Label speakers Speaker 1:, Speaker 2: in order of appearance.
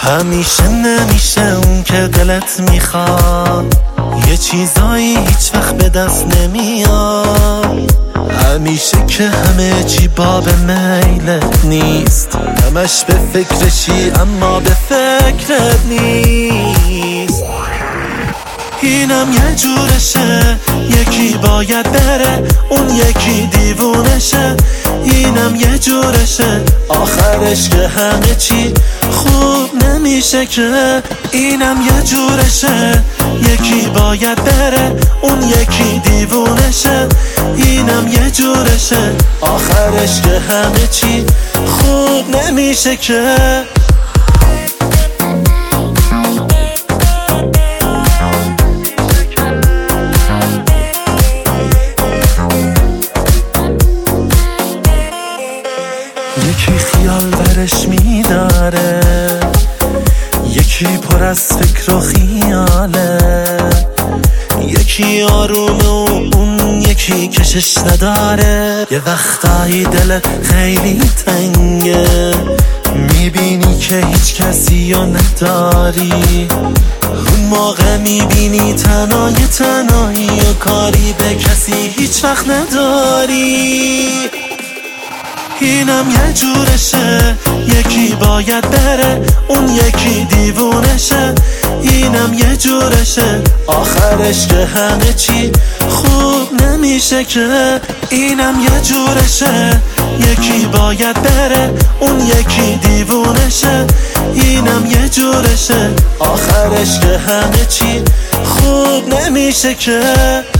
Speaker 1: همیشه نمیشه اون که دلت میخواد، یه چیزایی هیچ وقت به دست نمیاد. همیشه که همه چی باب میلت نیست، همش به فکرشی اما به فکرت نیست. اینم یه جورشه، یکی باید بره، اون یکی دیوونشه. اینم یه جورشه، آخرش که همه چی خوب نمیشه که. اینم یه جورشه، یکی باید بره، اون یکی دیوونشه. اینم یه جورشه، آخرش که همه چی خوب نمیشه که. یکی خیال برش میداره، یکی پر از فکر و خیاله. یکی آرومه و اون یکی کشش نداره. یه وقتایی دل خیلی تنگه، میبینی که هیچ کسی رو نداری. اون موقع میبینی تنهایی و کاری به کسی هیچ وقت نداری. اینم یه جورشه، یکی باید بره، اون یکی دیوونشه. اینم یه جورشه، آخرش که همه چی خوب نمیشه که. اینم یه جورشه، یکی باید بره، اون یکی دیوونشه. اینم یه جورشه، آخرش که همه چی خوب نمیشه که.